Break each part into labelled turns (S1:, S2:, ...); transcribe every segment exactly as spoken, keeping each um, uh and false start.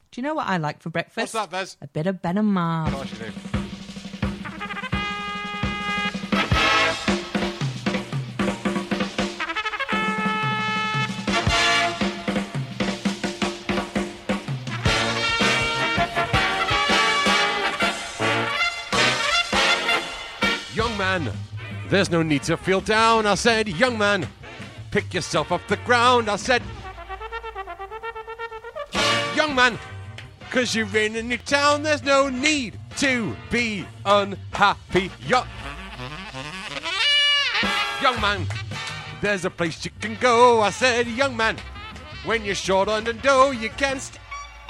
S1: Do you know what I like for breakfast?
S2: What's that, Bez?
S1: A bit of Ben and Marv.
S2: Of course you do. Young man, there's no need to feel down. I said, young man, pick yourself off the ground. I said, young man, cause you're in a new town, there's no need to be unhappy. Yo- young man, there's a place you can go. I said, young man, when you're short on the dough, you can st-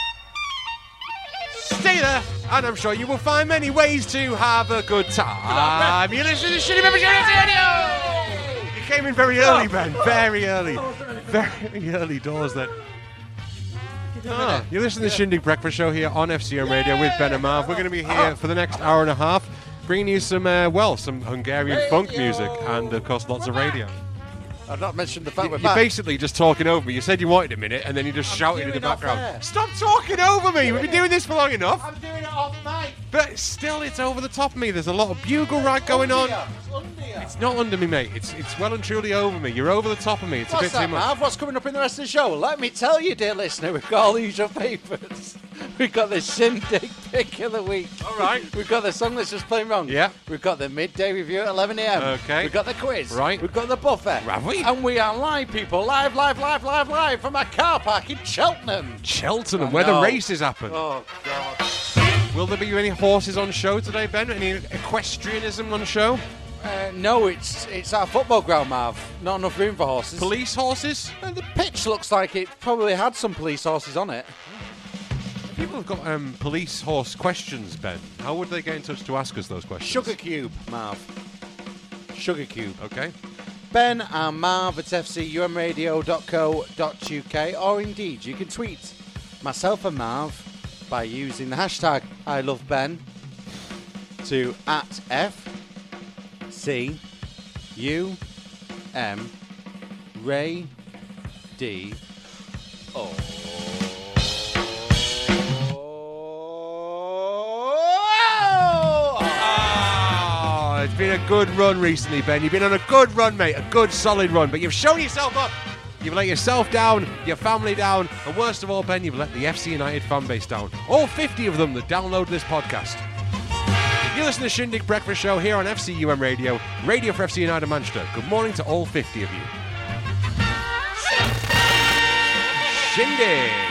S2: stay there, and I'm sure you will find many ways to have a good time. You listen to the Shitty Pepper Show Radio. You came in very early, Ben. Very early. Very early doors then. Ah, you listen to the Shindig Breakfast Show here on F C M Radio with Ben and Marv. We're going to be here for the next hour and a half, bringing you some, uh, well, some Hungarian funk music and, of course, lots of radio.
S3: I've not mentioned the fact
S2: You,
S3: we're
S2: you're
S3: back.
S2: basically just talking over me. You said you wanted a minute, and then you just
S3: I'm
S2: shouted in the
S3: doing off
S2: background.
S3: air.
S2: Stop talking over me! We've been doing this for long enough.
S3: I'm doing it off mic.
S2: But still, it's over the top of me. There's a lot of bugle rag going on.
S3: It's under you.
S2: It's not under me, mate. It's it's well and truly over me. You're over the top of me. It's
S3: What's
S2: a bit
S3: that,
S2: too much.
S3: Marv? What's coming up in the rest of the show? Let me tell you, dear listener, we've got all the usual papers. We've got the Shindig Pick of the Week.
S2: All right.
S3: We've got the song that's just playing wrong.
S2: Yeah.
S3: We've got the midday review at eleven a.m.
S2: Okay.
S3: We've got the quiz.
S2: Right.
S3: We've got the buffet.
S2: Have we?
S3: And we are live, people. Live, live, live, live, live from a car park in Cheltenham.
S2: Cheltenham,
S3: I
S2: where the
S3: know.
S2: races happen.
S3: Oh, God.
S2: Will there be any horses on show today, Ben? Any equestrianism on show?
S3: Uh, no, it's it's our football ground, Marv. Not enough room for horses.
S2: Police horses?
S3: Uh, the pitch looks like it probably had some police horses on it.
S2: People have got um, police horse questions, Ben. How would they get in touch to ask us those questions?
S3: Sugar Cube, Marv. Sugar Cube.
S2: Okay.
S3: Ben and Marv at f c u m radio dot co dot u k, or indeed you can tweet myself and Marv by using the hashtag I love Ben to at F C U M Ray D O.
S2: Oh, it's been a good run recently, Ben. You've been on a good run, mate. A good, solid run. But you've shown yourself up. You've let yourself down, your family down, and worst of all, Ben, you've let the F C United fan base down. All fifty of them that download this podcast. You listen to the Shindig Breakfast Show here on F C U M Radio, Radio for F C United Manchester. Good morning to all fifty of you. Shindig.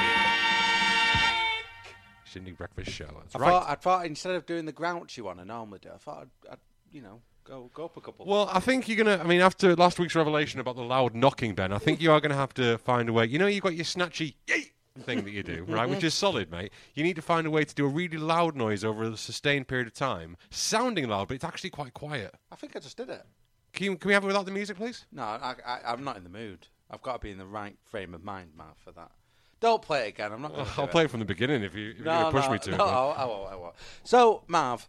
S2: Shindig Breakfast Show. That's
S3: I
S2: right.
S3: thought, I thought instead of doing the grouchy one I normally do, I thought I'd, I'd you know, go go up a couple.
S2: Well, I think you're going to, I mean, after last week's revelation about the loud knocking, Ben, I think you are going to have to find a way. You know, you've got your snatchy yay thing that you do, right, which is solid, mate. You need to find a way to do a really loud noise over a sustained period of time, sounding loud, but it's actually quite quiet.
S3: I think I just did it.
S2: Can, you, can we have it without the music, please?
S3: No, I, I, I'm not in the mood. I've got to be in the right frame of mind, Marv, for that. Don't play it again. I'm not going to
S2: I'll play it from the beginning if, you, if
S3: no,
S2: you're going to push
S3: no,
S2: me to.
S3: no,
S2: it.
S3: I, I won't, I won't. So, Marv,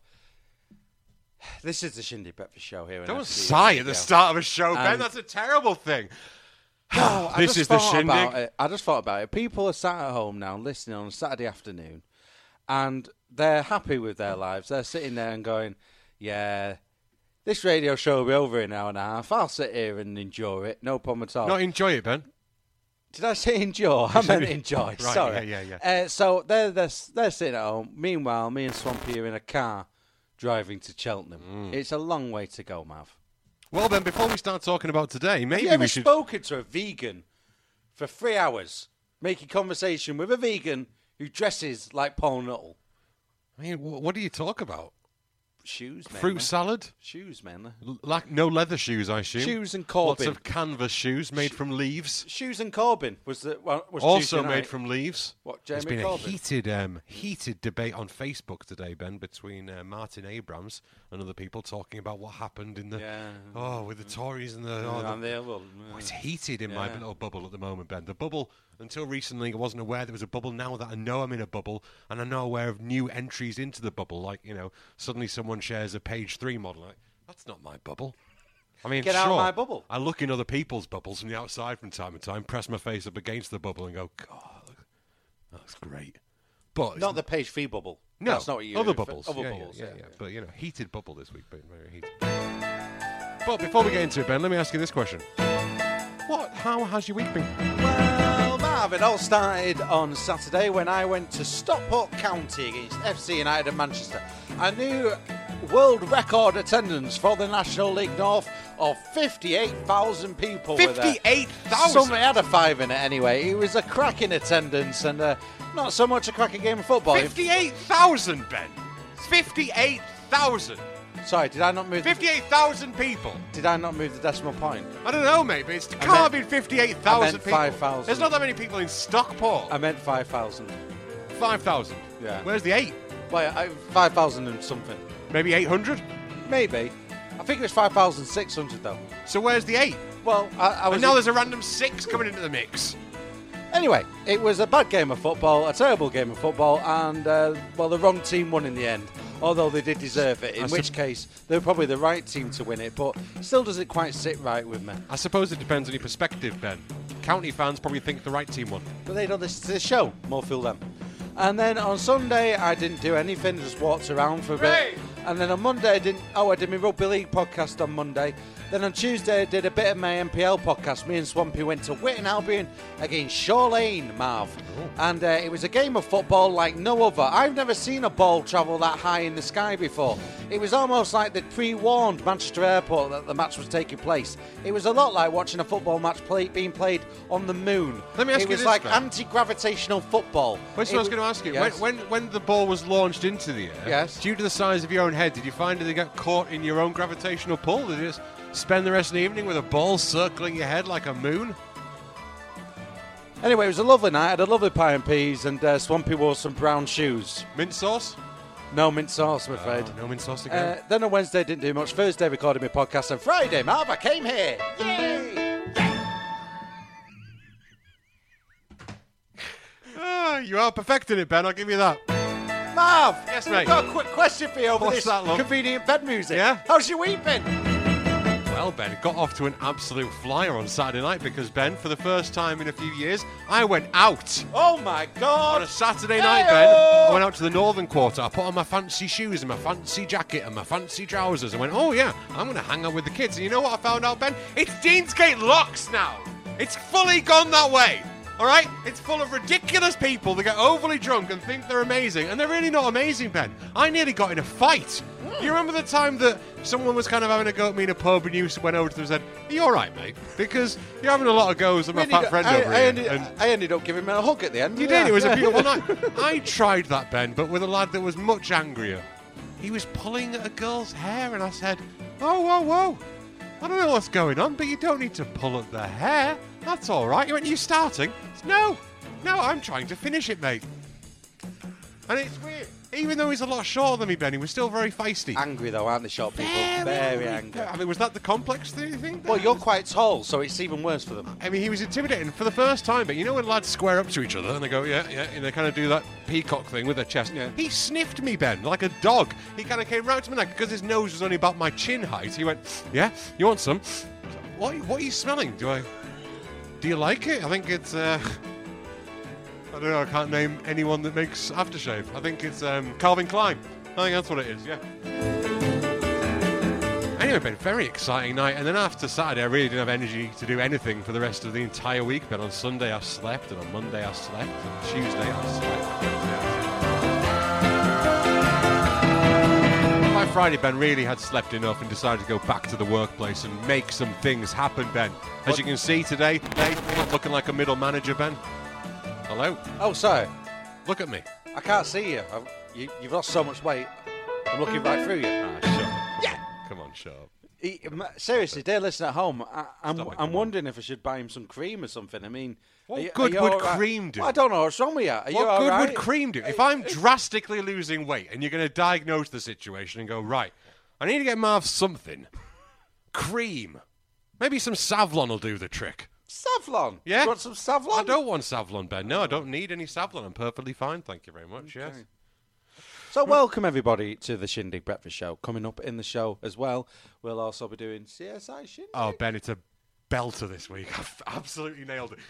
S3: this is the Shindig Breakfast Show here. in
S2: Don't
S3: F C
S2: sigh at
S3: Radio.
S2: the start of a show, Ben.
S3: Um,
S2: That's a terrible thing.
S3: No, I
S2: This
S3: just
S2: is the
S3: thought
S2: Shindig.
S3: about it. I just thought about it. People are sat at home now listening on a Saturday afternoon, and they're happy with their lives. They're sitting there and going, yeah, this radio show will be over in an hour and a half. I'll sit here and enjoy it. No problem at all.
S2: Not enjoy it, Ben.
S3: Did I say enjoy? I meant enjoy.
S2: Right,
S3: Sorry.
S2: yeah, yeah, yeah.
S3: Uh, so they're, they're they're sitting at home. Meanwhile, me and Swampy are in a car driving to Cheltenham.
S2: Mm.
S3: It's a long way to go, Mav.
S2: Well, Ben, before we start talking about today, maybe
S3: Have you ever
S2: we should...
S3: spoken to a vegan for three hours, making conversation with a vegan who dresses like Paul Nuttall?
S2: I mean, wh- what do you talk about?
S3: Shoes, mainly.
S2: Fruit salad?
S3: Shoes, mainly.
S2: L- like no leather shoes, I assume.
S3: Shoes and Corbyn.
S2: Lots of canvas shoes made
S3: Sh-
S2: from leaves.
S3: Shoes and Corbyn was the well, was
S2: Also
S3: Tuesday
S2: made
S3: night.
S2: from leaves.
S3: What,
S2: There's
S3: Jeremy
S2: been
S3: Corbyn?
S2: a heated, um, heated debate on Facebook today, Ben, between uh, Martin Abrams and other people talking about what happened in the
S3: Yeah.
S2: oh with the Tories and the, oh,
S3: Yeah,
S2: the
S3: and they- well,
S2: oh, it's heated in my
S3: yeah.
S2: little bubble at the moment, Ben. The bubble. Until recently, I wasn't aware there was a bubble. Now that I know I'm in a bubble, and I know aware of new entries into the bubble, like, you know, suddenly someone shares a page three model. Like, that's not my bubble. I mean,
S3: Get
S2: sure,
S3: out of my bubble.
S2: I look in other people's bubbles from the outside from time to time, press my face up against the bubble and go, God, look, that's great. But
S3: Not the page three bubble.
S2: no,
S3: That's not what you
S2: other
S3: refer-
S2: bubbles.
S3: Other
S2: yeah,
S3: bubbles,
S2: yeah, yeah,
S3: yeah,
S2: yeah.
S3: yeah.
S2: But, you know, heated bubble this week, but very heated. But before we get into it, Ben, let me ask you this question. What? How has your week been?
S3: Well, Marv, it all started on Saturday when I went to Stockport County against F C United of Manchester. A new world record attendance for the National League North of fifty-eight thousand people. were there.
S2: fifty-eight thousand?
S3: Somebody had a five in it anyway. It was a cracking attendance and uh, not so much a cracking game of football.
S2: fifty-eight thousand, Ben. fifty-eight thousand.
S3: Sorry, did I not move? The,
S2: fifty-eight thousand people.
S3: did I not move the decimal point?
S2: I don't know, mate, but it's, it
S3: I
S2: can't
S3: meant-
S2: be fifty-eight
S3: I
S2: thousand
S3: meant
S2: people.
S3: five thousand.
S2: There's not that many people in Stockport.
S3: I meant five thousand.
S2: five thousand.
S3: Yeah.
S2: Where's the eight?
S3: Well, I, five thousand and something.
S2: Maybe eight hundred?
S3: Maybe. I think it was five thousand six hundred though.
S2: So where's the eight?
S3: Well, I, I was.
S2: And now there's a random six coming into the mix.
S3: Anyway, it was a bad game of football, a terrible game of football, and uh, well, the wrong team won in the end. Although they did deserve it, in
S2: I
S3: which
S2: sup-
S3: case they were probably the right team to win it, but still doesn't quite sit right with me.
S2: I suppose it depends on your perspective, Ben. County fans probably think the right team won.
S3: But they don't listen to the show, more fool them. And then on Sunday, I didn't do anything, just walked around for a
S2: Hooray!
S3: bit. And then on Monday, I didn't. Oh, I did my rugby league podcast on Monday. Then on Tuesday, I did a bit of my M P L podcast. Me and Swampy went to Witton Albion against Shaw Lane, Marv. And uh, it was a game of football like no other. I've never seen a ball travel that high in the sky before. It was almost like they'd pre-warned Manchester Airport that the match was taking place. It was a lot like watching a football match play, being played on the moon.
S2: Let me ask
S3: it
S2: you
S3: was
S2: this,
S3: like
S2: Ben.
S3: anti-gravitational football.
S2: That's
S3: It
S2: what I was
S3: wa-
S2: going to ask you.
S3: Yes.
S2: When, when when the ball was launched into the air,
S3: Yes.
S2: due to the size of your own head, did you find that you got caught in your own gravitational pull? Did you just spend the rest of the evening with a ball circling your head like a moon?
S3: Anyway, it was a lovely night. I had a lovely pie and peas, and uh, Swampy wore some brown shoes.
S2: Mint sauce?
S3: No mint sauce, I'm afraid.
S2: Oh, no mint sauce again.
S3: Uh, then on Wednesday, didn't do much. Thursday, recorded my podcast. And Friday, Marv, I came here. Yay!
S2: Ah, you are perfecting it, Ben. I'll give you that.
S3: Marv!
S2: Yes,
S3: I've
S2: mate.
S3: got a quick question for you over
S2: What's
S3: this
S2: that, love?
S3: convenient bed music.
S2: Yeah?
S3: How's your week been?
S2: Well, Ben, it got off to an absolute flyer on Saturday night because, Ben, for the first time in a few years, I went out.
S3: Oh, my God.
S2: On a Saturday night, Ben,
S3: Hey-o!
S2: I went out to the Northern Quarter. I put on my fancy shoes and my fancy jacket and my fancy trousers and went, oh, yeah, I'm going to hang out with the kids. And you know what I found out, Ben? It's Deansgate Locks now. It's fully gone that way. All right? It's full of ridiculous people that get overly drunk and think they're amazing. And they're really not amazing, Ben. I nearly got in a fight. You remember the time that someone was kind of having a go at me in a pub and you went over to them and said, are you all right, mate? Because you're having a lot of goes at my
S3: Really,
S2: fat friend
S3: I,
S2: over
S3: I
S2: here.
S3: ended,
S2: and
S3: I ended up giving him a hug at the end.
S2: you
S3: Yeah.
S2: did. It was a beautiful night. I tried that, Ben, but with a lad that was much angrier. He was pulling at a girl's hair, and I said, "Oh, whoa, whoa! I don't know what's going on, but you don't need to pull at the hair. That's all right." He went, "You starting?" I said, no, no, I'm trying to finish it, mate. And it's weird. Even though he's a lot shorter than me, Ben, he was still very feisty.
S3: Angry, though, aren't they, short people?
S2: Very,
S3: Very
S2: angry.
S3: angry.
S2: I mean, was that the complex thing, you think?
S3: Well, you're quite tall, so it's even worse for them.
S2: I mean, he was intimidating for the first time, but you know when lads square up to each other and they go, yeah, yeah, and they kind of do that peacock thing with their chest?
S3: Yeah.
S2: He sniffed me, Ben, like a dog. He kind of came round to me, like, because his nose was only about my chin height. He went, yeah, you want some? What, what are you smelling? Do I... Do you like it? I think it's, uh... I don't know, I can't name anyone that makes aftershave. I think it's um, Calvin Klein. I think that's what it is, yeah. Anyway, Ben, very exciting night. And then after Saturday, I really didn't have energy to do anything for the rest of the entire week. But on Sunday, I slept. And on Monday, I slept. And Tuesday, I slept. By Friday, Ben really had slept enough and decided to go back to the workplace and make some things happen, Ben. As
S3: What?
S2: you can see today, today, I'm not looking like a middle manager, Ben. Hello?
S3: Oh, sorry.
S2: Look at me.
S3: I can't see you. I've, you you've lost so much weight. I'm looking right through you.
S2: Ah, shut up.
S3: Yeah.
S2: Come on, shut up.
S3: He, m- seriously, dear listener at home, I, I'm,
S2: Stop it,
S3: I'm
S2: come on.
S3: wondering if I should buy him some cream or something. I mean,
S2: What
S3: are you-
S2: good
S3: are you
S2: would
S3: all right?
S2: cream do?
S3: Well, I don't know what's wrong with you. Are you
S2: What
S3: all
S2: good
S3: right?
S2: would cream do? If I'm drastically losing weight and you're going to diagnose the situation and go, right, I need to get Marv something, cream. Maybe some Savlon will do the trick.
S3: Savlon.
S2: Yeah?
S3: You want some Savlon?
S2: I don't want Savlon, Ben. No, I don't need any Savlon. I'm perfectly fine. Thank you very much. Yes.
S3: So welcome everybody to the Shindig Breakfast Show. Coming up in the show as well, we'll also be doing C S I Shindig.
S2: Oh, Ben, it's a belter this week. I've absolutely nailed it.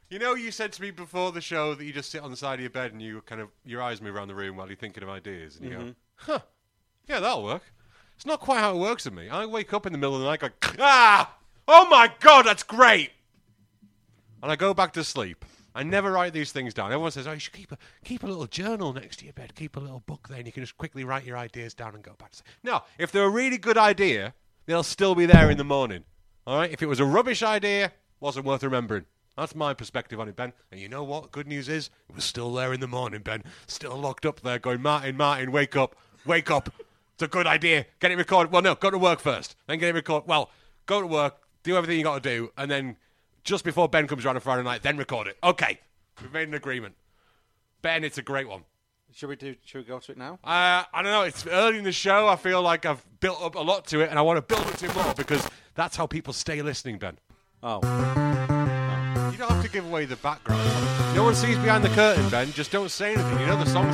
S2: You know, you said to me before the show that you just sit on the side of your bed and you kind of your eyes move around the room while you're thinking of ideas, and you
S3: Mm-hmm.
S2: go, "Huh, yeah, that'll work." It's not quite how it works with me. I wake up in the middle of the night, going, "Ah, oh my god, that's great," and I go back to sleep. I never write these things down. Everyone says, "Oh, you should keep a keep a little journal next to your bed. Keep a little book there, and you can just quickly write your ideas down and go back to sleep." No, if they're a really good idea, they'll still be there in the morning. All right. If it was a rubbish idea, wasn't worth remembering. That's my perspective on it, Ben. And you know what? Good news is, it was still there in the morning, Ben. Still locked up there going, "Martin, Martin, wake up. Wake up. It's a good idea. Get it recorded." Well, no, go to work first. Then get it recorded. Well, go to work, do everything you got to do, and then just before Ben comes around on Friday night, then record it. Okay. We've made an agreement. Ben, it's a great one.
S3: Should we do? Should we go to it now?
S2: Uh, I don't know. It's early in the show. I feel like I've built up a lot to it, and I want to build it to more because that's how people stay listening, Ben.
S3: Oh.
S2: You don't have to give away the background. No one sees behind the curtain, Ben. Just don't say anything. You know the song's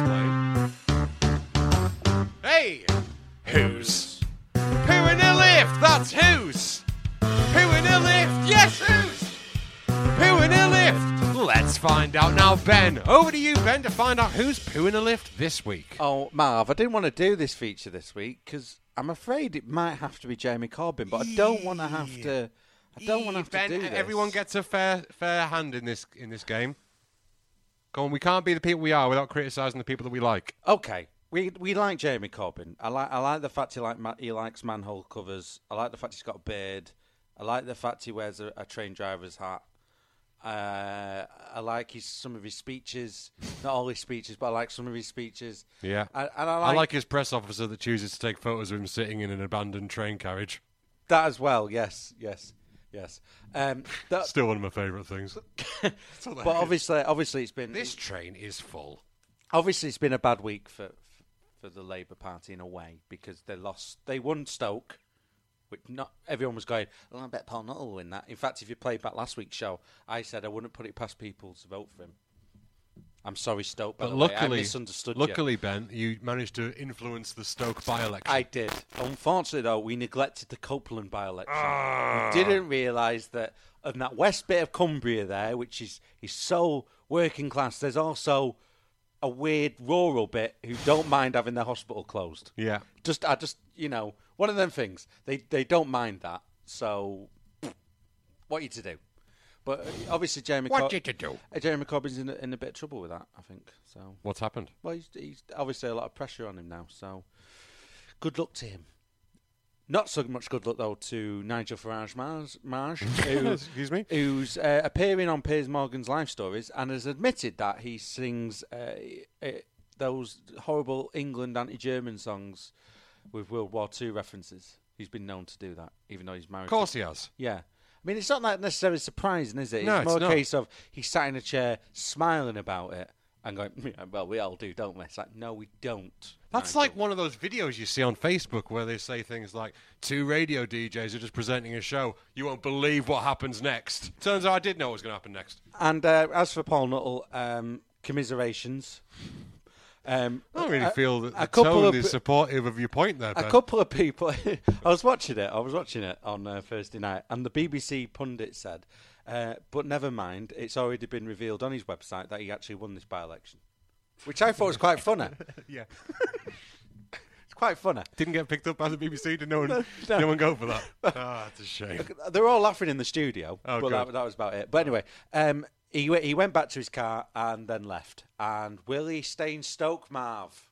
S2: playing. Hey! Who's? Who in the lift? That's who's. Who in the lift? Yes, who's? Who in the lift? Let's find out now, Ben. Over to you, Ben, to find out who's poo in the lift this week.
S3: Oh, Marv, I didn't want to do this feature this week because I'm afraid it might have to be Jeremy Corbyn, but I don't want to have to. I don't want to have
S2: Ben,
S3: to do this.
S2: everyone gets a fair fair hand in this in this game. Come on, we can't be the people we are without criticising the people that we like.
S3: Okay, we we like Jeremy Corbyn. I like I like the fact he like he likes manhole covers. I like the fact he's got a beard. I like the fact he wears a, a train driver's hat. Uh, I like his some of his speeches, not all his speeches, but I like some of his speeches.
S2: Yeah,
S3: and, and I,
S2: I
S3: like
S2: like his press officer that chooses to take photos of him sitting in an abandoned train carriage.
S3: that as well. Yes, yes, yes. Um, that,
S2: Still one of my favourite things.
S3: but obviously, obviously, it's been
S2: This train is full.
S3: obviously it's been a bad week for for the Labour Party in a way because they lost. They won Stoke. Which not everyone was going, "Oh, I bet Paul Nuttall will win that." In fact, if you played back last week's show, I said I wouldn't put it past people to vote for him. I'm sorry, Stoke, by
S2: But
S3: the way. I
S2: luckily,
S3: misunderstood
S2: luckily,
S3: you.
S2: Ben, you managed to influence the Stoke by-election.
S3: I did. Unfortunately, though, we neglected the Copeland by-election.
S2: Ah.
S3: We didn't realise that in that west bit of Cumbria there, which is, is so working class, there's also a weird rural bit who don't mind having their hospital closed.
S2: Yeah.
S3: Just, I just, you know, one of them things. They they don't mind that. So, what are you to do? But uh, obviously, Jeremy.
S2: What
S3: Cor-
S2: did you do?
S3: uh, Jeremy Corbyn's in a, in a bit of trouble with that. I think so.
S2: What's happened?
S3: Well, he's, he's obviously a lot of pressure on him now. So, good luck to him. Not so much good luck though to Nigel Farage Marge, Marge who,
S2: Excuse me?
S3: who's uh, appearing on Piers Morgan's Life Stories and has admitted that he sings uh, uh, those horrible England anti-German songs with World War Two references. He's been known to do that, even though he's married.
S2: Of course he has.
S3: Yeah. I mean, it's not like necessarily surprising, is it?
S2: No,
S3: it's
S2: it's
S3: more
S2: not.
S3: a case of he sat in a chair smiling about it and going, "Yeah, well, we all do, don't we?" It's like, no, we don't.
S2: That's
S3: Nigel.
S2: like one of those videos you see on Facebook where they say things like, two radio D Js are just presenting a show. You won't believe what happens next. Turns out I did know what was going to happen next.
S3: And uh, as for Paul Nuttall, um, commiserations. Um,
S2: I don't really
S3: a-
S2: feel that
S3: a
S2: the
S3: couple
S2: tone
S3: of
S2: is
S3: pe-
S2: supportive of your point there,
S3: A
S2: Ben.
S3: couple of people. I was watching it. I was watching it on uh, Thursday night, and the B B C pundit said, uh, "But never mind. It's already been revealed on his website that he actually won this by-election," which I thought was quite funny.
S2: Yeah.
S3: It's quite funny.
S2: Didn't get picked up by the B B C. Did no one,
S3: no.
S2: no one go for that? Ah, it's a shame.
S3: They were all laughing in the studio,
S2: Oh,
S3: but
S2: good.
S3: that, that was about it. But anyway, um, he w- he went back to his car and then left. And will he stay in Stoke, Marv?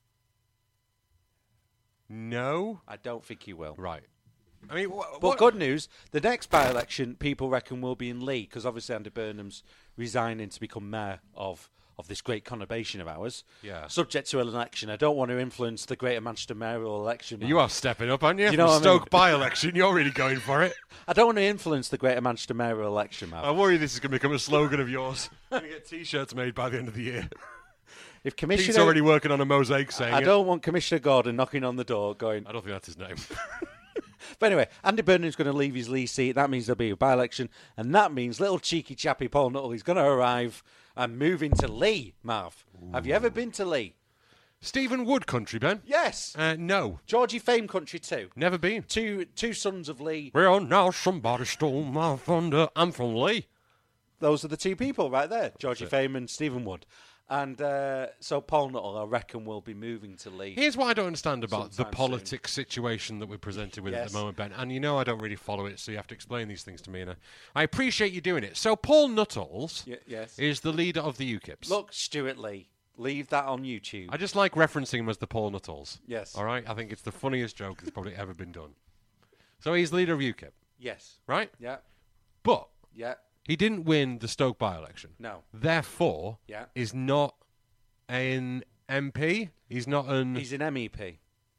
S2: No?
S3: I don't think he will.
S2: Right. I mean, wh-
S3: But
S2: what?
S3: good news, the next by-election, people reckon will be in Leigh, because obviously Andy Burnham's resigning to become mayor of, of this great conurbation of ours.
S2: Yeah.
S3: Subject to an election. I don't want to influence the Greater Manchester mayoral election.
S2: You are stepping up, aren't you?
S3: You know
S2: From
S3: what I mean?
S2: Stoke by-election, you're really going for it.
S3: I don't want to influence the Greater Manchester mayoral election, Marv.
S2: I worry this is going to become a slogan of yours. You're going to get T-shirts made by the end of the year.
S3: If
S2: Pete's
S3: Commissioner,
S2: already working on a mosaic saying
S3: I
S2: it.
S3: don't want Commissioner Gordon knocking on the door going,
S2: I don't think that's his name.
S3: but anyway, Andy Burnham's going to leave his Leigh seat. That means there'll be a by-election. And that means little cheeky chappy Paul Nuttall is going to arrive and move into Leigh, Marv. Have you ever been to Leigh?
S2: Stephen Wood country, Ben?
S3: Yes.
S2: Uh, no.
S3: Georgie Fame country too.
S2: Never been.
S3: Two two sons of Leigh.
S2: Well, now somebody stole my thunder. I'm from Lee.
S3: those are the two people right there, Georgie Fame and Stephen Wood. And uh, so Paul Nuttall, I reckon, will be moving to Leeds.
S2: Here's what I don't understand about the
S3: sometime
S2: politics situation that we're presented with at
S3: Yes.
S2: the moment, Ben. And you know I don't really follow it, so you have to explain these things to me. And I, I appreciate you doing it. So Paul Nuttall
S3: Y- yes.
S2: is the leader of the UKIPs.
S3: Look, Stuart Lee, leave that on YouTube.
S2: I just like referencing him as the Paul Nuttalls.
S3: Yes.
S2: All right? I think it's the funniest joke that's probably ever been done. So he's leader of UKIP,
S3: Yes.
S2: right?
S3: Yeah.
S2: But
S3: Yeah.
S2: he didn't win the Stoke by-election.
S3: No.
S2: Therefore,
S3: Yeah.
S2: is not an M P. He's not an...
S3: He's an M E P.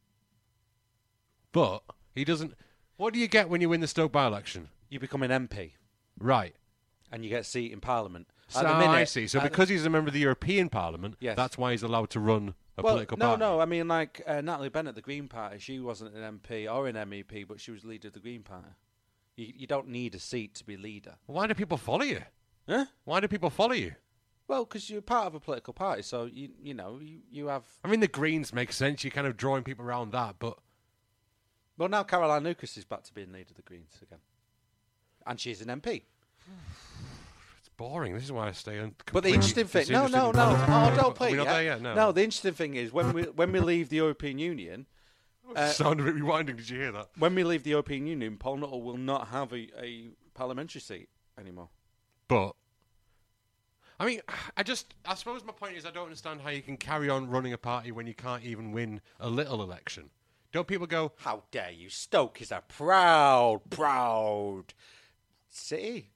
S2: But he doesn't... What do you get when you win the Stoke by-election?
S3: You become an M P
S2: Right.
S3: and you get a seat in Parliament.
S2: So
S3: At the minute,
S2: I see. So
S3: at-
S2: because he's a member of the European Parliament,
S3: Yes.
S2: that's why he's allowed to run a
S3: well,
S2: political
S3: no,
S2: party.
S3: no. I mean, like uh, Natalie Bennett, the Green Party, she wasn't an M P or an M E P, but she was leader of the Green Party. You, you don't need a seat to be leader.
S2: Why do people follow you?
S3: Huh?
S2: Why do people follow you?
S3: Well, because you're part of a political party, so you you know you, you have.
S2: I mean, the Greens make sense. You're kind of drawing people around that, but
S3: Well, now Caroline Lucas is back to being leader of the Greens again, and she's an M P.
S2: it's boring. This is why I stay on.
S3: But the interesting thing, no,
S2: disinterested
S3: no,
S2: in
S3: no,
S2: politics.
S3: oh, don't play
S2: Are we
S3: it
S2: not
S3: yet.
S2: there yet? No.
S3: No, the interesting thing is when we when we leave the European Union, uh,
S2: Sound a bit rewinding. Did you hear that?
S3: when we leave the European Union, Paul Nuttall will not have a, a parliamentary seat anymore.
S2: But I mean, I just, I suppose my point is I don't understand how you can carry on running a party when you can't even win a little election. Don't people go,
S3: How dare you? Stoke is a proud, proud city.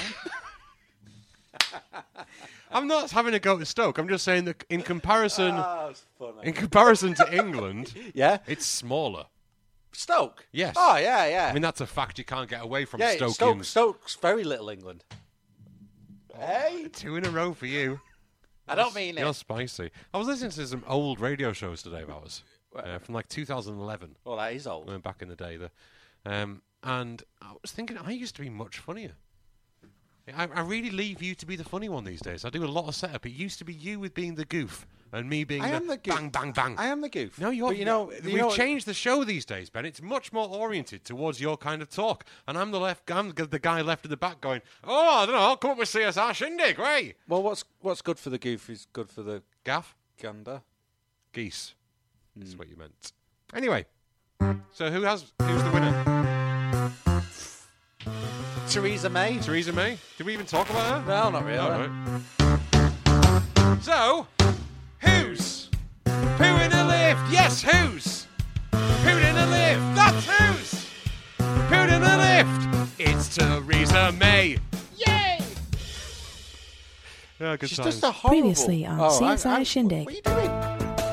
S2: I'm not having a go at Stoke. I'm just saying that in comparison,
S3: Oh, it's funny.
S2: in comparison to England,
S3: Yeah,
S2: it's smaller.
S3: Stoke.
S2: Yes.
S3: Oh, yeah, yeah.
S2: I mean, that's a fact you can't get away from
S3: yeah,
S2: Stoke.
S3: Stoke, Stoke's very little England. Hey,
S2: Two in a row for you.
S3: I don't mean
S2: You're
S3: it.
S2: spicy. I was listening to some old radio shows today of ours uh, from like two thousand eleven.
S3: Well, that is old.
S2: uh, back in the day. The, um, and I was thinking, I used to be much funnier. I, I really leave you to be the funny one these days. I do a lot of setup. It used to be you with being the goof and me being
S3: I
S2: the,
S3: am the goof.
S2: bang, bang, bang.
S3: I am the goof.
S2: No, you're.
S3: But you know,
S2: we've
S3: you know,
S2: changed the show these days, Ben. It's much more oriented towards your kind of talk, and I'm the left. I'm the guy left at the back going, "Oh, I don't know. I'll come up with C S R shindig, right?"
S3: Well, what's what's good for the goof is good for the
S2: Gaff,
S3: gander.
S2: geese.
S3: Hmm.
S2: That's what you meant. Anyway, so who has? Who's the winner?
S3: Theresa May.
S2: Theresa May. Did we even talk about her?
S3: No, not really.
S2: All right. So, who's? Who in a lift? Yes, who's? Who in a lift? That's who's. Who in a lift? It's Theresa May. Yay! Yeah, good
S3: She's
S2: times.
S3: just a horrible.
S1: Previously on
S3: Oh,
S1: C S I
S3: I- I-
S1: Shindig.
S3: What are you doing?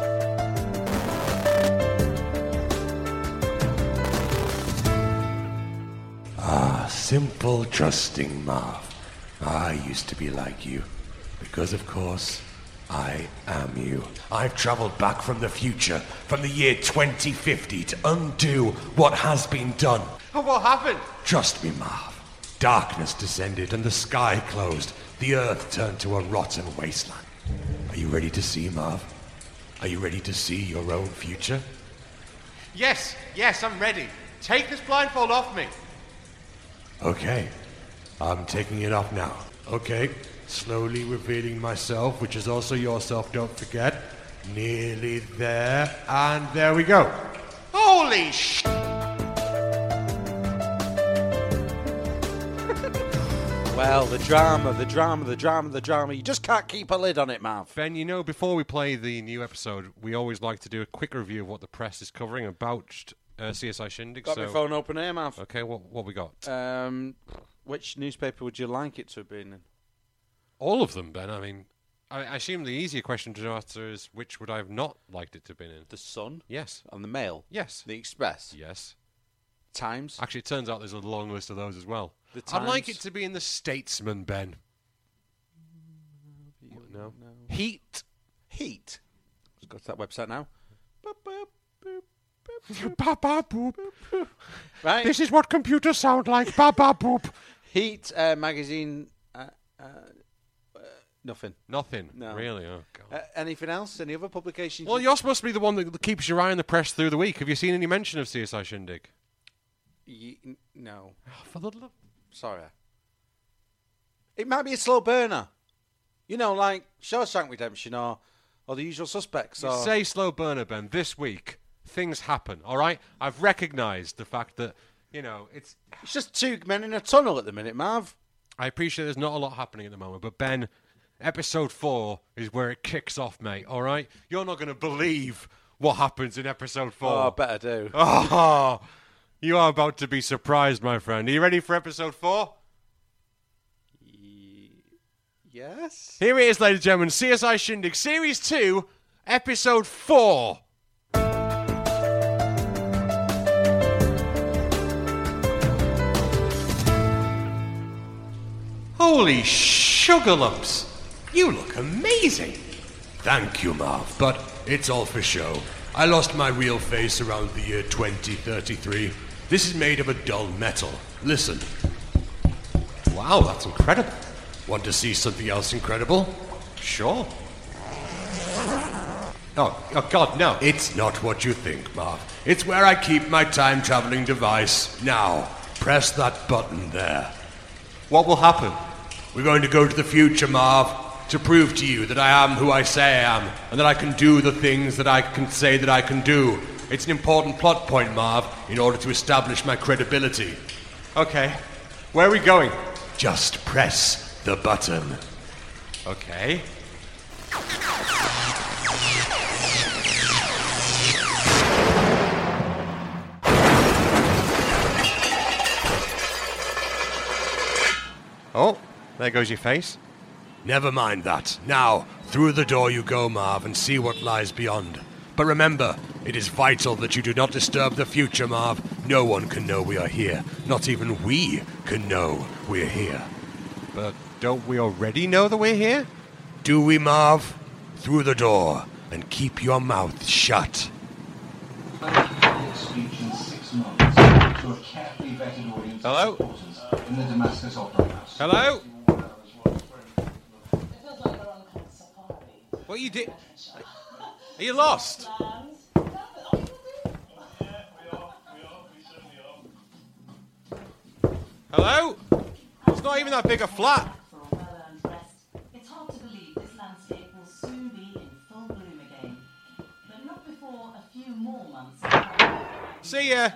S4: Ah, simple, trusting Marv. I used to be like you. Because, of course, I am you. I've traveled back from the future, from the year twenty fifty, to undo what has been done.
S2: Oh, what happened?
S4: Trust me, Marv. Darkness descended and the sky closed. The earth turned to a rotten wasteland. Are you ready to see, Marv? Are you ready to see your own future?
S2: Yes, yes, I'm ready. Take this blindfold off me.
S4: Okay, I'm taking it off now. Okay, slowly revealing myself, which is also yourself, don't forget. Nearly there, and there we go.
S2: Holy sh!
S3: Well, the drama, the drama, the drama, the drama. You just can't keep a lid on it, Marv.
S2: Ben, you know, before we play the new episode, we always like to do a quick review of what the press is covering about uh, C S I Shindig.
S3: Got
S2: so,
S3: my phone open here, Marv.
S2: okay, what what we got?
S3: Um, which newspaper would you like it to have been in?
S2: All of them, Ben. I mean, I, I assume the easier question to answer is which would I have not liked it to have been in?
S3: The Sun
S2: Yes.
S3: and the Mail,
S2: Yes.
S3: the Express,
S2: Yes.
S3: Times.
S2: Actually, it turns out there's a long list of those as well.
S3: The
S2: I'd like
S3: Times.
S2: it to be in the Statesman, Ben. No. Heat.
S3: Heat. Let's go to that website now. Boop, boop, boop, boop, boop.
S2: Ba ba boop.
S3: Right.
S2: This is what computers sound like. Ba ba boop.
S3: Heat uh, magazine. Uh, uh, uh, nothing.
S2: Nothing.
S3: No.
S2: Really? Oh, God.
S3: Uh, anything else? Any other publications?
S2: Well,
S3: you-
S2: you're supposed to be the one that keeps your eye on the press through the week. Have you seen any mention of C S I Shindig?
S3: Ye- n- no.
S2: For the love.
S3: Sorry. It might be a slow burner. You know, like Shawshank Redemption or, or The Usual Suspects.
S2: You
S3: Or...
S2: say slow burner, Ben. This week, things happen, all right? I've recognised the fact that, you know, it's...
S3: It's just two men in a tunnel at the minute, Marv.
S2: I appreciate there's not a lot happening at the moment, but Ben, episode four is where it kicks off, mate, all right? You're not going to believe what happens in episode four.
S3: Oh, I better do.
S2: Oh, you are about to be surprised, my friend. Are you ready for episode four?
S3: Yes?
S2: Here it is, ladies and gentlemen. C S I Shindig, Series two, Episode four. Holy sugar lumps. You look amazing.
S4: Thank you, Marv, but it's all for show. I lost my real face around the year twenty thirty-three. This is made of a dull metal. Listen.
S2: Wow, that's incredible.
S4: Want to see something else incredible?
S2: Sure. Oh, oh God, no.
S4: It's not what you think, Marv. It's where I keep my time-traveling device. Now, press that button there.
S2: What will happen?
S4: We're going to go to the future, Marv, to prove to you that I am who I say I am, and that I can do the things that I can say that I can do. It's an important plot point, Marv, in order to establish my credibility.
S2: Okay. Where are we going?
S4: Just press the button.
S2: Okay. Oh, there goes your face.
S4: Never mind that. Now, through the door you go, Marv, and see what lies beyond. But remember, it is vital that you do not disturb the future, Marv. No one can know we are here. Not even we can know we're here.
S2: But don't we already know that we're here?
S4: Do we, Marv? Through the door, and keep your mouth shut.
S2: Hello? Hello? What you did? Are you lost? Hello? It's not even that big a flat.
S5: It's hard to believe this landscape will soon be in full bloom again, but not before a few more months.
S2: See ya.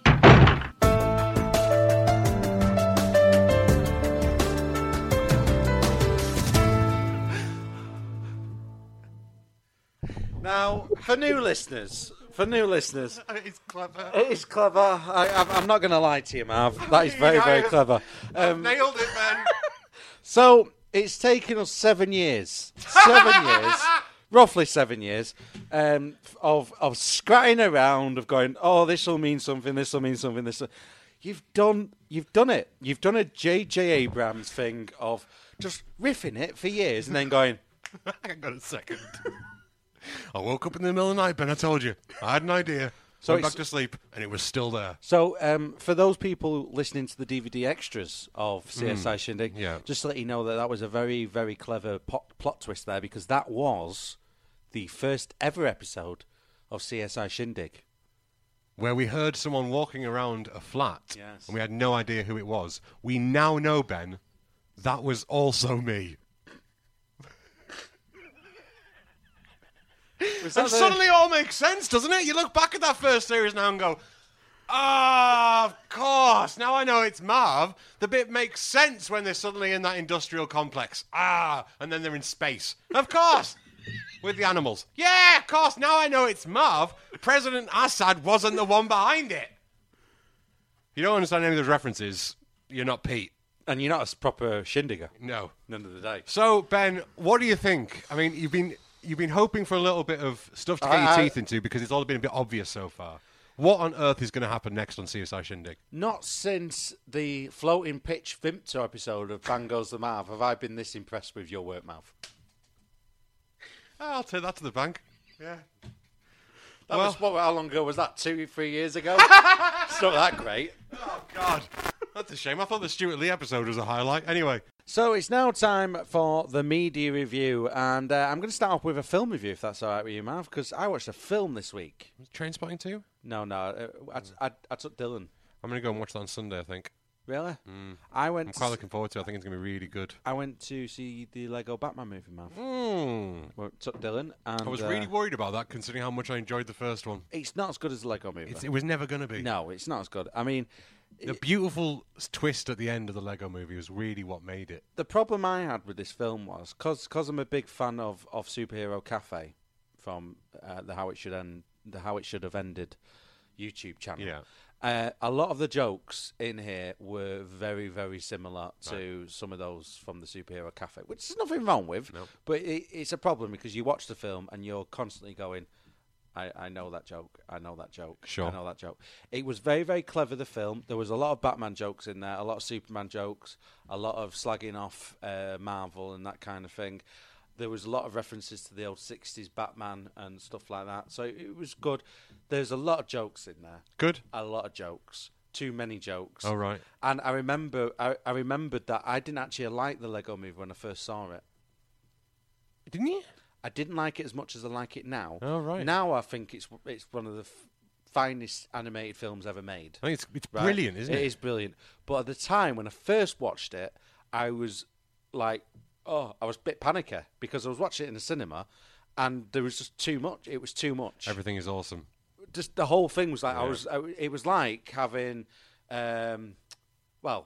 S3: Now, for new listeners, for new listeners,
S2: It's clever.
S3: it is clever. I, I'm- I'm not going to lie to you, Marv. That is very, very clever. Um,
S2: Nailed it, man.
S3: so, it's taken us seven years, seven years, roughly seven years, um, of of scratching around, of going, oh, this will mean something, this will mean something, this. Will... You've done, you've done it. You've done a J J Abrams thing of just riffing it for years and then going,
S2: I got a second. I woke up in the middle of the night, Ben, I told you. I had an idea.
S3: So
S2: Went
S3: it's-
S2: back to sleep, and it was still there.
S3: So, um, for those people listening to the D V D extras of C S I Shindig,
S2: yeah.
S3: just to let you know that that was a very, very clever pot- plot twist there, because that was the first ever episode of C S I Shindig.
S2: Where we heard someone walking around a flat,
S3: Yes.
S2: and we had no idea who it was. We now know, Ben, that was also me.
S3: Was
S2: And
S3: that the-
S2: suddenly it all makes sense, doesn't it? You look back at that first series now and go, ah, of course, now I know it's Marv. The bit makes sense when they're suddenly in that industrial complex. Ah, and then they're in space. Of course, with the animals. Yeah, of course, now I know it's Marv. President Assad wasn't the one behind it. If you don't understand any of those references, you're not Pete.
S3: And you're not a proper Shindiger.
S2: No.
S3: None of the day.
S2: So, Ben, what do you think? I mean, you've been you've been hoping for a little bit of stuff to get
S3: I-
S2: your
S3: I-
S2: teeth into because it's all been a bit obvious so far. What on earth is going to happen next on C S I Shindig?
S3: Not since the floating pitch Vimpto episode of Bang Goes the Marv have I been this impressed with your work, Marv.
S2: I'll take that to the bank. Yeah.
S3: That
S2: Well-
S3: was, what, how long ago was that? Two, three years ago? It's not that great.
S2: Oh, God. That's a shame. I thought the Stuart Lee episode was a highlight. Anyway.
S3: So it's now time for the media review, and uh, I'm going to start off with a film review, if that's all right with you, Marv, because I watched a film this week.
S2: Trainspotting two?
S3: No, no, uh, I, I, I took Dylan.
S2: I'm going to go and watch that on Sunday, I think.
S3: Really?
S2: Mm.
S3: I went.
S2: I'm
S3: to
S2: quite
S3: s-
S2: looking forward to it. I think it's going to be really good.
S3: I went to see the Lego Batman movie, man.
S2: Mm.
S3: Well, took Dylan, and
S2: I was
S3: uh,
S2: really worried about that, considering how much I enjoyed the first one.
S3: It's not as good as the Lego movie.
S2: It's, it was never going to be.
S3: No, it's not as good. I mean,
S2: The beautiful s- twist at the end of the Lego movie was really what made it.
S3: the problem I had with this film was because I'm a big fan of, of Superhero Cafe from uh, the How It Should End, the How It Should Have Ended YouTube channel.
S2: Yeah.
S3: Uh, a lot of the jokes in here were very, very similar to some of those from the Superhero Cafe, which there's nothing wrong with.
S2: No.
S3: But it, it's a problem because you watch the film and you're constantly going, I, I know that joke, I know that joke,
S2: Sure.
S3: I know that joke. It was very, very clever, the film. There was a lot of Batman jokes in there, a lot of Superman jokes, a lot of slagging off uh, Marvel and that kind of thing. There was a lot of references to the old sixties Batman and stuff like that. So it was good. There's a lot of jokes in there.
S2: Good.
S3: A lot of jokes. Too many jokes.
S2: Oh, right.
S3: And I remember, I, I remembered that I didn't actually like the Lego Movie when I first saw it.
S2: Didn't you?
S3: I didn't like it as much as I like it now.
S2: Oh, right.
S3: Now I think it's it's one of the f- finest animated films ever made.
S2: I think it's, it's
S3: Right?
S2: brilliant, isn't it?
S3: It is brilliant. But at the time when I first watched it, I was like, oh, I was a bit panicky because I was watching it in the cinema, and there was just too much. It was too much.
S2: Everything is awesome.
S3: Just the whole thing was like I
S2: Yeah.
S3: was. I, it was like having, um, well,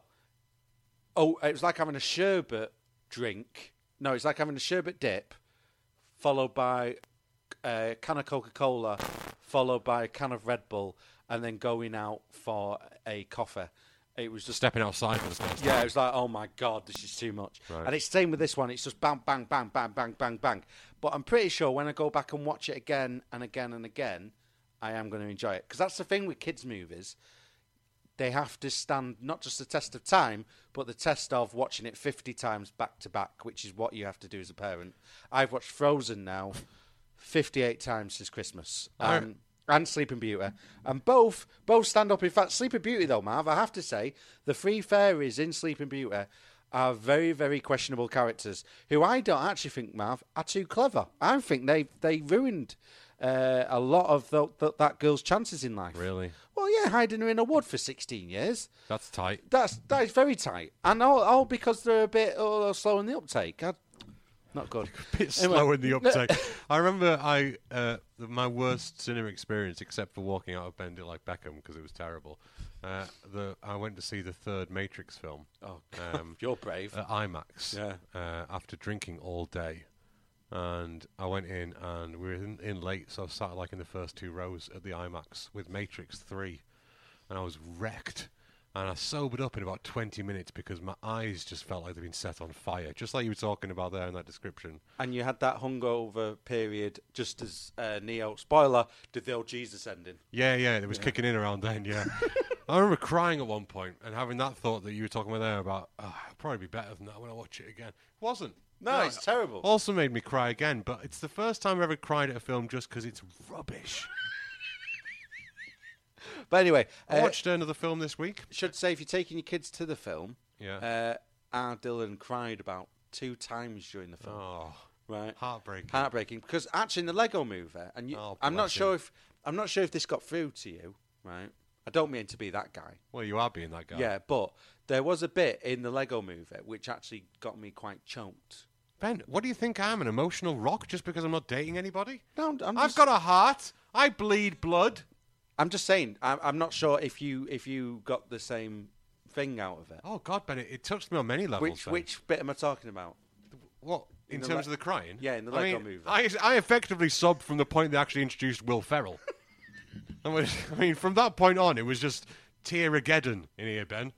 S3: oh, it was like having a sherbet drink. No, it's like having a sherbet dip, followed by a can of Coca Cola, followed by a can of Red Bull, and then going out for a coffee. It was just
S2: Stepping outside for the first
S3: yeah,
S2: time.
S3: it was like, oh my god, this is too much.
S2: Right.
S3: And it's same with this one. It's just bang, bang, bang, bang, bang, bang, bang. But I'm pretty sure when I go back and watch it again and again and again, I am going to enjoy it. Because that's the thing with kids' movies. They have to stand not just the test of time, but the test of watching it fifty times back to back, which is what you have to do as a parent. I've watched Frozen now fifty-eight times since Christmas.
S2: Alright.
S3: Um, and Sleeping Beauty, and both both stand up. In fact, Sleeping Beauty though, Marv, I have to say, the three fairies in Sleeping Beauty are very, very questionable characters who I don't actually think, Marv, are too clever. I think they they ruined uh, a lot of the, the, that girl's chances in life.
S2: Really?
S3: Well, yeah, hiding her in a wood for sixteen years.
S2: That's tight.
S3: That's that is very tight, and all, all because they're a bit oh, slow in the uptake. I, not good.
S2: Bit
S3: Anyway.
S2: slow in the uptake. I remember I uh, the, my worst cinema experience, except for walking out of Bend It Like Beckham because it was terrible. Uh, the I went to see the third Matrix film.
S3: Oh,
S2: um,
S3: you're brave.
S2: at IMAX.
S3: Yeah.
S2: Uh, after drinking all day, and I went in and we were in, in late, so I sat like in the first two rows at the IMAX with Matrix Three, and I was wrecked. And I sobered up in about twenty minutes because my eyes just felt like they'd been set on fire, just like you were talking about there in that description.
S3: And you had that hungover period just as uh, Neo, spoiler, did the old Jesus ending.
S2: Yeah, yeah, it was kicking in around then, yeah. I remember crying at one point and having that thought that you were talking about there about, oh, it'll probably be better than that when I watch it again. It wasn't.
S3: No, it's terrible.
S2: Also made me cry again, but it's the first time I've ever cried at a film just because it's rubbish.
S3: But anyway,
S2: I
S3: uh,
S2: watched another film this week.
S3: should say if you're taking your kids to the film,
S2: Yeah.
S3: uh, our Dylan cried about two times during the film.
S2: Oh,
S3: Right,
S2: heartbreaking.
S3: heartbreaking because actually in the Lego Movie, and you,
S2: Oh,
S3: I'm not
S2: bless
S3: sure
S2: him.
S3: if I'm not sure if this got through to you, right? I don't mean to be that guy.
S2: Well, you are being that guy.
S3: Yeah, but there was a bit in the Lego Movie which actually got me quite choked.
S2: Ben, what do you think I'm, an emotional rock just because I'm not dating anybody?
S3: No, I'm, I'm
S2: I've
S3: just,
S2: got a heart. I bleed blood.
S3: I'm just saying. I'm, I'm not sure if you if you got the same thing out of it.
S2: Oh, God, Ben, it, it touched me on many levels.
S3: Which
S2: Ben.
S3: which bit am I talking about?
S2: What? In,
S3: in the
S2: terms
S3: Le-
S2: of the crying?
S3: Yeah, in the
S2: I
S3: Lego
S2: mean,
S3: movie.
S2: I, I effectively sobbed from the point they actually introduced Will Ferrell. I, mean, I mean, from that point on, it was just tear-ageddon in here, Ben.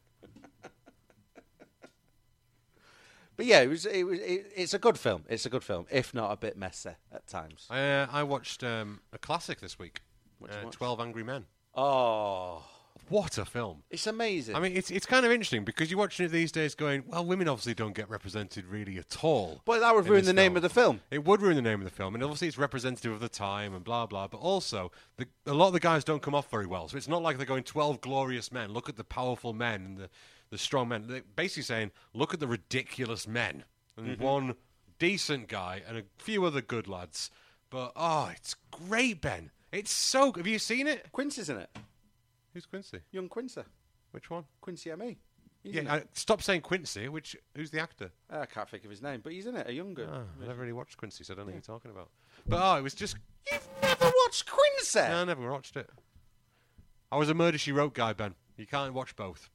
S3: But yeah, it was it was it, it's a good film. It's a good film, if not a bit messy at times.
S2: Uh, I watched um, a classic this week,
S3: What you
S2: uh,
S3: watch?
S2: twelve Angry Men.
S3: Oh,
S2: What a film.
S3: it's amazing.
S2: I mean, it's it's kind of interesting because you're watching it these days going, well, women obviously don't get represented really at all.
S3: but that would
S2: in
S3: ruin
S2: this
S3: the name
S2: film.
S3: of the film.
S2: It would ruin the name of the film, and obviously it's representative of the time and blah, blah, but also the, a lot of the guys don't come off very well, so it's not like they're going twelve glorious men, look at the powerful men and the, the strong men. They're basically saying, look at the ridiculous men, and
S3: Mm-hmm.
S2: one decent guy and a few other good lads. But, oh, it's great, Ben. It's so good. Have you seen it?
S3: Quincy's in it.
S2: Who's Quincy?
S3: Young Quincy.
S2: Which one?
S3: Quincy M E. He's in
S2: Yeah,
S3: it.
S2: I, stop saying Quincy. Which who's the actor?
S3: I can't think of his name, but he's in it. A younger.
S2: Oh, I never really watched Quincy, so I don't know what you're talking about. But oh, it was just.
S3: You've never watched Quincy?
S2: No, I never watched it. I was a Murder She Wrote guy, Ben. You can't watch both.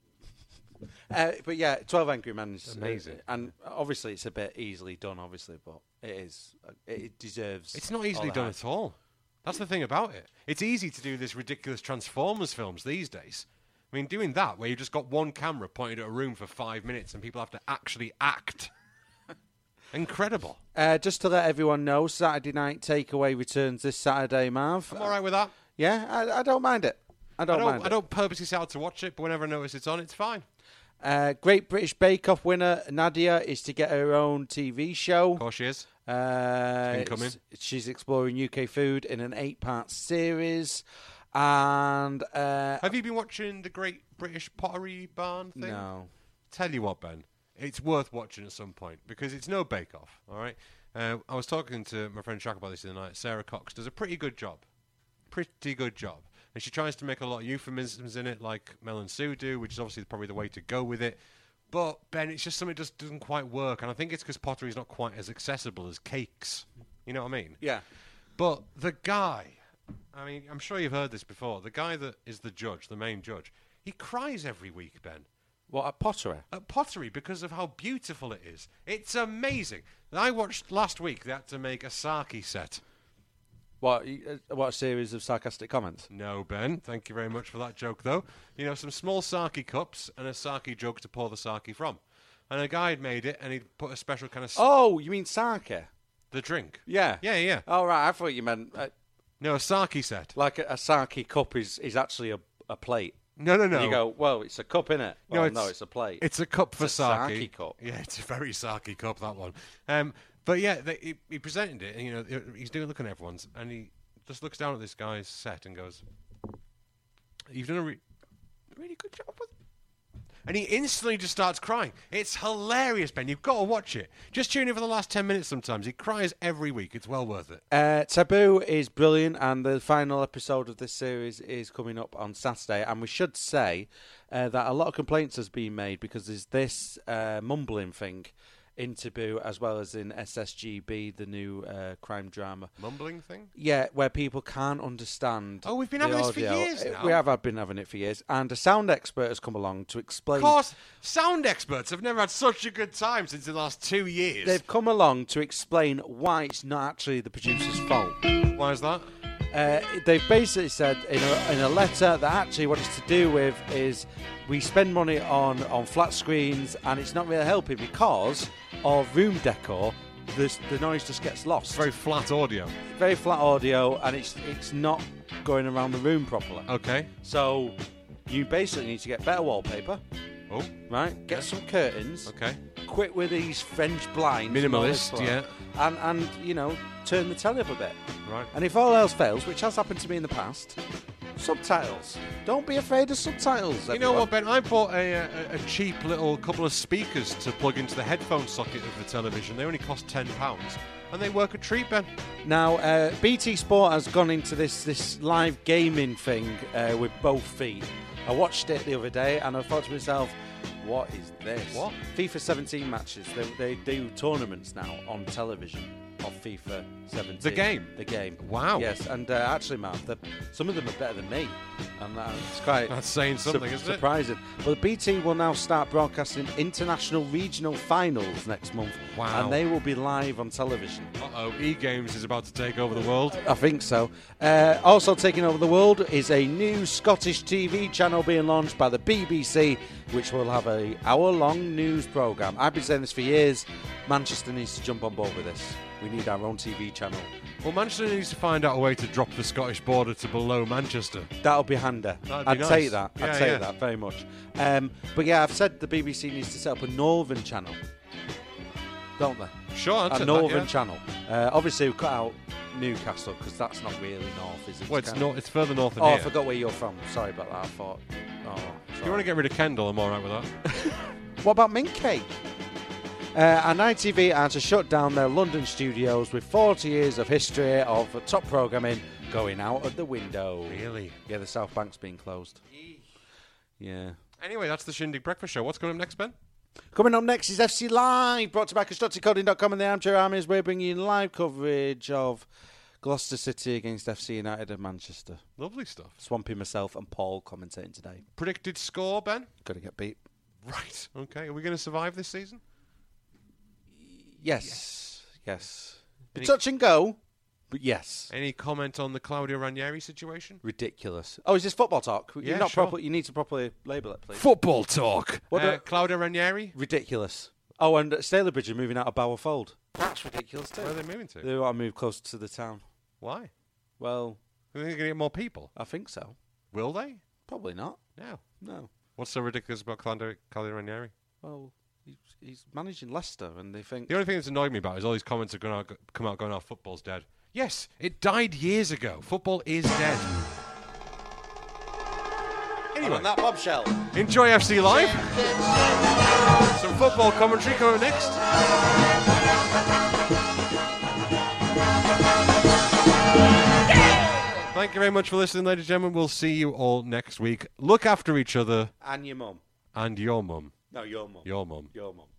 S3: Uh, but yeah, twelve Angry Men is
S2: Amazing.
S3: uh, and obviously it's a bit easily done, obviously, but it is. Uh, it deserves.
S2: It's not
S3: all
S2: easily
S3: the
S2: done
S3: hype.
S2: at all. That's the thing about it. It's easy to do this ridiculous Transformers films these days. I mean, doing that where you've just got one camera pointed at a room for five minutes and people have to actually act. Incredible.
S3: Uh, just to let everyone know, Saturday Night Takeaway returns this Saturday, Marv.
S2: I'm all right with that.
S3: Yeah, I, I don't mind it. I don't,
S2: I don't,
S3: mind
S2: I
S3: it.
S2: don't purposely set out to watch it, but whenever I notice it's on, it's fine.
S3: Uh, Great British Bake Off winner Nadia is to get her own T V show.
S2: Of course she is.
S3: Uh,
S2: Incoming.
S3: it's- She's exploring U K food in an eight-part series. And uh,
S2: Have you been watching the Great British Pottery Barn thing?
S3: no,
S2: Tell you what, Ben, it's worth watching at some point because it's no bake-off, all right? Uh, I was talking to my friend Shaq about this the other night. Sarah Cox does a pretty good job. Pretty good job. And she tries to make a lot of euphemisms in it, like Mel and Sue do, which is obviously probably the way to go with it. But, Ben, it's just something that just doesn't quite work. And I think it's because pottery is not quite as accessible as cakes. You know what I mean?
S3: yeah.
S2: But the guy, I mean, I'm sure you've heard this before. The guy that is the judge, the main judge, he cries every week, Ben,
S3: What, at pottery?
S2: at pottery because of how beautiful it is. It's amazing. I watched last week they had to make a sake set.
S3: What, you- uh, what a series of sarcastic comments?
S2: No, Ben, thank you very much for that joke, though. You know, some small sake cups and a sake jug to pour the sake from. And a guy had made it, and he'd put a special kind of... S-
S3: Oh, you mean sake?
S2: the drink.
S3: Yeah.
S2: Yeah, yeah.
S3: Oh, right, I thought you meant... Uh,
S2: No, a sake set.
S3: like a, a sake cup is, is actually a, a plate.
S2: No, no, no.
S3: And you go, well, it's a cup, innit? Well,
S2: No,
S3: no,
S2: it's-
S3: it's a plate.
S2: It's a cup for
S3: It's a
S2: sake.
S3: sake cup.
S2: Yeah, it's a very sake cup, that one. Um, but yeah, they, he, he presented it, and you know, he's doing looking at everyone's, and he just looks down at this guy's set and goes, "You've done a re- really good job with." And he instantly just starts crying. It's hilarious, Ben. You've got to watch it. Just tune in for the last ten minutes. Sometimes he cries every week. It's well worth it.
S3: Uh, Taboo is brilliant, and the final episode of this series is coming up on Saturday. And we should say uh, that a lot of complaints has been made because there's this uh, mumbling thing in Taboo as well as in S S G B, the new uh, crime drama.
S2: Mumbling thing.
S3: Yeah, where people can't understand.
S2: Oh, we've been
S3: the
S2: having this for
S3: audio.
S2: years
S3: Uh,
S2: now.
S3: We have had- been having it for years, and a sound expert has come along to explain.
S2: Of course, sound experts have never had such a good time since the last two years.
S3: They've come along to explain why it's not actually the producer's fault.
S2: Why is that?
S3: Uh, they've basically said in a, in a letter that actually what it's to do with is we spend money on, on flat screens and it's not really helping because of room decor. The, the noise just gets lost.
S2: It's very flat audio.
S3: Very flat audio and it's it's not going around the room properly.
S2: Okay.
S3: So you basically need to get better wallpaper,
S2: Oh,
S3: right? Get some curtains.
S2: okay.
S3: Quit with these French blinds. and all this
S2: Minimalist,
S3: stuff.
S2: yeah.
S3: And, and, you know, turn the telly up a bit.
S2: Right.
S3: And if all else fails, which has happened to me in the past, subtitles. Don't be afraid of subtitles.
S2: You know
S3: everyone.
S2: what, Ben? I bought a, a, a cheap little couple of speakers to plug into the headphone socket of the television. They only cost ten pounds, and they work a treat, Ben.
S3: Now, uh, B T Sport has gone into this, this live gaming thing uh, with both feet. I watched it the other day, and I thought to myself, what is this?
S2: What?
S3: FIFA seventeen matches. They, they do tournaments now on television of FIFA seventeen.
S2: The game?
S3: The game.
S2: Wow.
S3: Yes, and uh, actually, Mark, the, some of them are better than me. And uh, it's quite
S2: That's saying something, isn't it?
S3: surprising. Well, B T will now start broadcasting international regional finals next month.
S2: Wow.
S3: And they will be live on television.
S2: Uh-oh, E-Games is about to take over the world.
S3: I think so. Uh, also taking over the world is a new Scottish T V channel being launched by the B B C, which will have a hour-long news programme. I've been saying this for years. Manchester needs to jump on board with this. We need our own T V channel.
S2: Well, Manchester needs to find out a way to drop the Scottish border to below Manchester.
S3: That'll be handy.
S2: That'd be
S3: I'd
S2: nice.
S3: take that.
S2: Yeah,
S3: I'd take
S2: yeah.
S3: that very much. Um, but yeah, I've said the B B C needs to set up a Northern channel, don't they?
S2: Sure, I'll
S3: A
S2: take
S3: Northern
S2: that, yeah.
S3: channel. Uh, obviously, we cut out Newcastle because that's not really north, is it?
S2: Well, it's,
S3: kind of-
S2: not, it's further north than
S3: Oh, I
S2: here.
S3: forgot where you're from. Sorry about that. I thought. Oh,
S2: If you want to get rid of Kendall, I'm all right with that.
S3: What about mint cake? Uh, and I T V are to shut down their London studios with forty years of history of top programming going out of the window.
S2: Really?
S3: Yeah, the South Bank's been closed. Yeah.
S2: Anyway, that's the Shindig Breakfast Show. What's coming up next, Ben?
S3: Coming up next is F C Live, brought to you by constructive coding dot com and the Armchair Armies. We're bringing you live coverage of Gloucester City against F C United of Manchester.
S2: Lovely stuff.
S3: Swampy myself and Paul commentating today.
S2: Predicted score, Ben?
S3: Got to get beat.
S2: Right. Okay. Are we going to survive this season?
S3: Yes. Yes.
S2: Any-
S3: Touch and go, but yes.
S2: Any comment on the Claudio Ranieri situation?
S3: Ridiculous. Oh, is this football talk?
S2: Yeah,
S3: You're not
S2: sure.
S3: proper, you need to properly label it, please.
S2: Football talk.
S3: What
S2: uh,
S3: do-
S2: Claudio Ranieri?
S3: Ridiculous. Oh, and Stalybridge are moving out of Bower Fold. That's ridiculous too.
S2: Where are they moving to?
S3: They want to move closer to the town.
S2: Why?
S3: Well,
S2: Are they going to get more people?
S3: I think so.
S2: Will they?
S3: Probably not.
S2: No.
S3: No.
S2: What's so ridiculous about Claudio, Claudio Ranieri?
S3: Well, he's, he's managing Leicester, and they think...
S2: The only thing that's annoyed me about it is all these comments are going to come out going, oh, football's dead. Yes, it died years ago. Football is dead. Anyway,
S3: On that bombshell.
S2: enjoy F C Live. Some football commentary coming up next. Thank you very much for listening, ladies and gentlemen. We'll see you all next week. Look after each other
S3: And your mum.
S2: and your mum.
S3: No, your mum.
S2: Your mum.
S3: Your mum.